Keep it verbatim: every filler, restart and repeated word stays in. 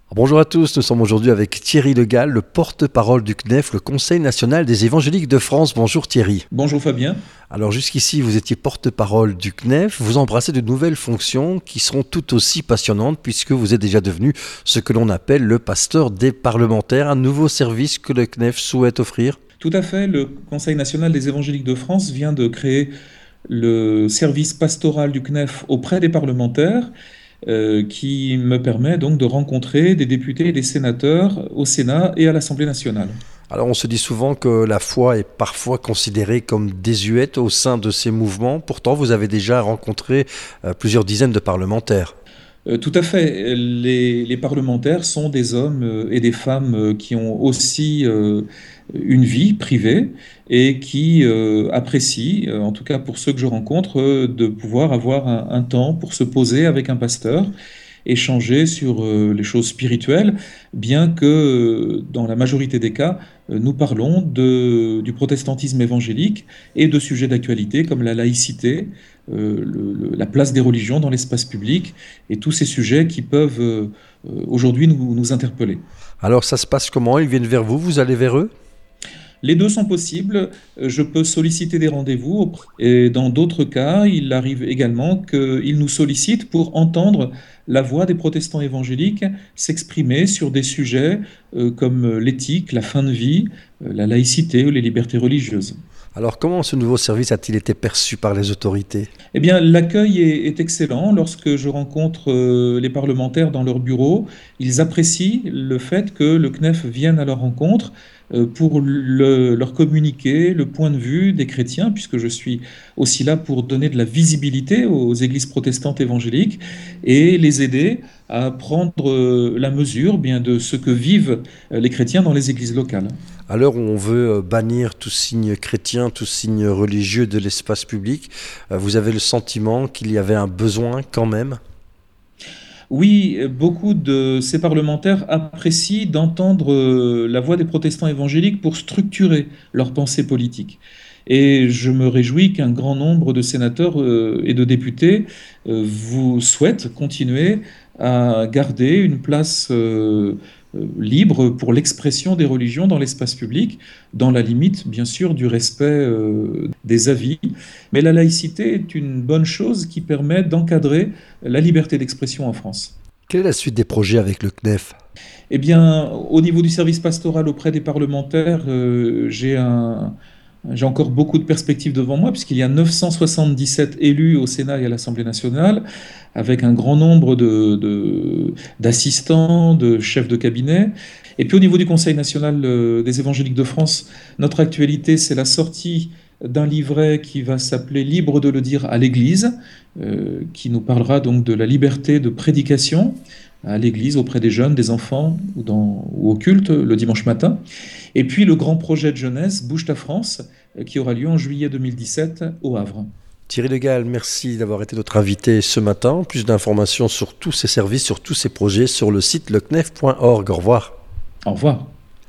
Bonjour à tous, nous sommes aujourd'hui avec Thierry Legal, le porte-parole du C N E F, le Conseil national des évangéliques de France. Bonjour Thierry. Bonjour Fabien. Alors jusqu'ici vous étiez porte-parole du C N E F, vous embrassez de nouvelles fonctions qui seront tout aussi passionnantes puisque vous êtes déjà devenu ce que l'on appelle le pasteur des parlementaires, un nouveau service que le C N E F souhaite offrir. Tout à fait, le Conseil national des évangéliques de France vient de créer le service pastoral du C N E F auprès des parlementaires. Euh, qui me permet donc de rencontrer des députés et des sénateurs au Sénat et à l'Assemblée nationale. Alors on se dit souvent que la foi est parfois considérée comme désuète au sein de ces mouvements. Pourtant, vous avez déjà rencontré euh, plusieurs dizaines de parlementaires. Euh, tout à fait. Les, les parlementaires sont des hommes euh, et des femmes euh, qui ont aussi euh, une vie privée et qui euh, apprécient, euh, en tout cas pour ceux que je rencontre, euh, de pouvoir avoir un, un temps pour se poser avec un pasteur, échanger sur euh, les choses spirituelles, bien que euh, dans la majorité des cas, euh, nous parlons de, du protestantisme évangélique et de sujets d'actualité comme la laïcité, euh, le, le, la place des religions dans l'espace public et tous ces sujets qui peuvent euh, aujourd'hui nous, nous interpeller. Alors ça se passe comment? Ils viennent vers vous, vous allez vers eux? Les deux sont possibles. Je peux solliciter des rendez-vous et dans d'autres cas, il arrive également qu'ils nous sollicitent pour entendre la voix des protestants évangéliques s'exprimer sur des sujets euh, comme l'éthique, la fin de vie, euh, la laïcité ou les libertés religieuses. Alors comment ce nouveau service a-t-il été perçu par les autorités? Eh bien, l'accueil est, est excellent. Lorsque je rencontre euh, les parlementaires dans leur bureau, ils apprécient le fait que le C N E F vienne à leur rencontre euh, pour le, leur communiquer le point de vue des chrétiens, puisque je suis aussi là pour donner de la visibilité aux églises protestantes évangéliques et les aider à prendre euh, la mesure bien, de ce que vivent euh, les chrétiens dans les églises locales. À l'heure où on veut bannir tout signe chrétien, tout signe religieux de l'espace public, vous avez le sentiment qu'il y avait un besoin quand même? Oui, beaucoup de ces parlementaires apprécient d'entendre la voix des protestants évangéliques pour structurer leur pensée politique. Et je me réjouis qu'un grand nombre de sénateurs et de députés vous souhaitent continuer à garder une place libre pour l'expression des religions dans l'espace public, dans la limite, bien sûr, du respect euh, des avis. Mais la laïcité est une bonne chose qui permet d'encadrer la liberté d'expression en France. Quelle est la suite des projets avec le C N E F? Eh bien, au niveau du service pastoral auprès des parlementaires, euh, j'ai un... J'ai encore beaucoup de perspectives devant moi, puisqu'il y a neuf cent soixante-dix-sept élus au Sénat et à l'Assemblée nationale, avec un grand nombre de, de, d'assistants, de chefs de cabinet. Et puis au niveau du Conseil national des évangéliques de France, notre actualité, c'est la sortie d'un livret qui va s'appeler « Libre de le dire à l'Église », euh, qui nous parlera donc de la liberté de prédication à l'Église, auprès des jeunes, des enfants ou, dans, ou au culte le dimanche matin. Et puis le grand projet de jeunesse Bouge ta France, qui aura lieu en juillet deux mille dix-sept au Havre. Thierry Legal, merci d'avoir été notre invité ce matin. Plus d'informations sur tous ces services, sur tous ces projets sur le site le c n e f point org. Au revoir. Au revoir.